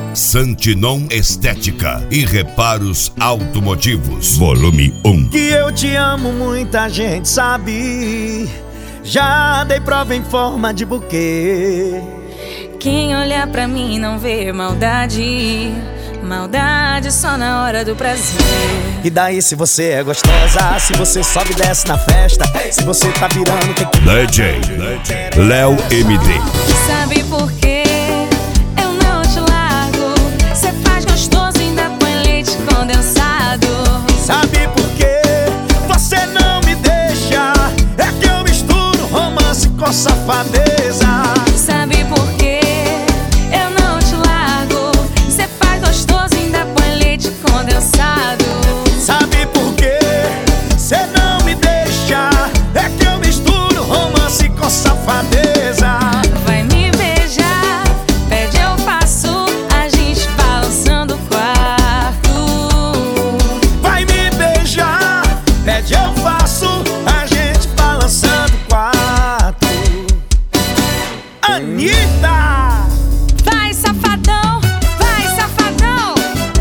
Santinon Estética e Reparos Automotivos. Volume 1. Que eu te amo, muita gente sabe. Já dei prova em forma de buquê. Quem olhar pra mim não vê maldade. Maldade só na hora do prazer. E daí se você é gostosa, se você sobe e desce na festa, se você tá virando tem que... DJ Léo MD. Sabe por quê? Eu não te largo. Cê faz gostoso e ainda põe leite condensado. Sabe por quê? Você não me deixa. É que eu misturo romance com safadeza. Sabe por quê? Eu não te largo. Cê faz gostoso e ainda põe leite condensado. Sabe por quê? Cê não me deixa. É que eu misturo romance com safadeza. Vai me beijar, pede eu faço, a gente balançando o quarto. Vai me beijar, pede eu faço, a gente balançando o quarto. Anitta! Vai safadão, vai safadão.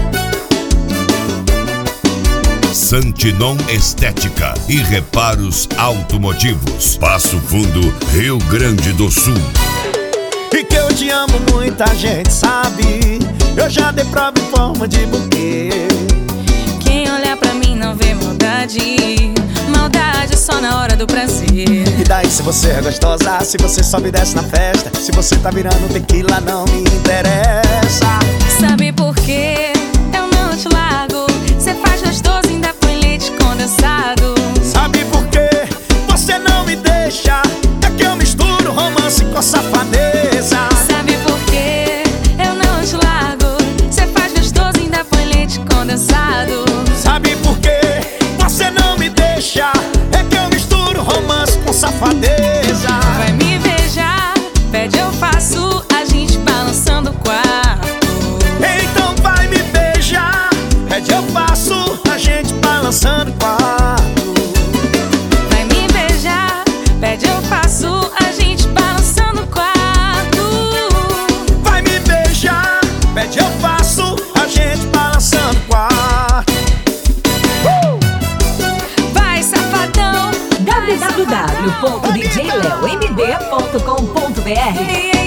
Santinon Estética e Reparos Automotivos. Passo Fundo, Rio Grande do Sul. E que eu te amo, muita gente sabe. Eu já dei prova em forma de buquê. Quem olhar pra mim não vê maldade. Maldade só na hora do prazer. E daí se você é gostosa, se você sobe e desce na festa, se você tá virando tequila não me interessa. Sabe por quê? Eu não te largo. Cê faz gostoso e ainda põe leite condensado. Sabe por quê? Você não me deixa. É que eu misturo romance com safadeza. Sabe por quê? Eu não te largo. Cê faz gostoso e ainda põe leite condensado. Sabe por quê? Você não me deixa. É que eu misturo romance com safadeza. Vai me beijar, pede eu faço, a gente balançando o quarto. Então vai me beijar, pede eu faço, a gente balançando o quarto. Vai me beijar, pede eu faço, a gente balançando o quarto. Vai me beijar, pede eu faço, a gente balançando o quarto. Vai safadão, www.djleomd.com.br